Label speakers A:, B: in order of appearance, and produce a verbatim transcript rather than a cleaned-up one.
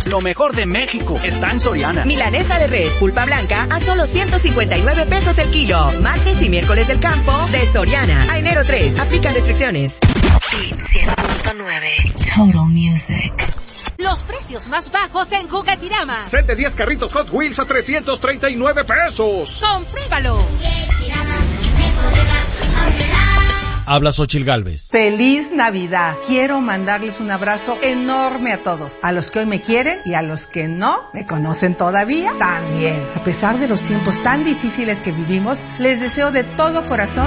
A: Lo mejor de México está en Soriana.
B: Milanesa de res, pulpa blanca a solo ciento cincuenta y nueve pesos el kilo. Martes y miércoles del campo de Soriana. A enero tres. Aplican restricciones.
C: Hit cien punto nueve. Total Music.
D: Los precios más bajos en Juguetirama.
E: Set de diez carritos Hot Wheels a trescientos treinta y nueve pesos.
D: ¡Compruébalo!
F: Habla Xóchitl Gálvez.
G: ¡Feliz Navidad! Quiero mandarles un abrazo enorme a todos. A los que hoy me quieren y a los que no me conocen todavía, también. A pesar de los tiempos tan difíciles que vivimos, les deseo de todo corazón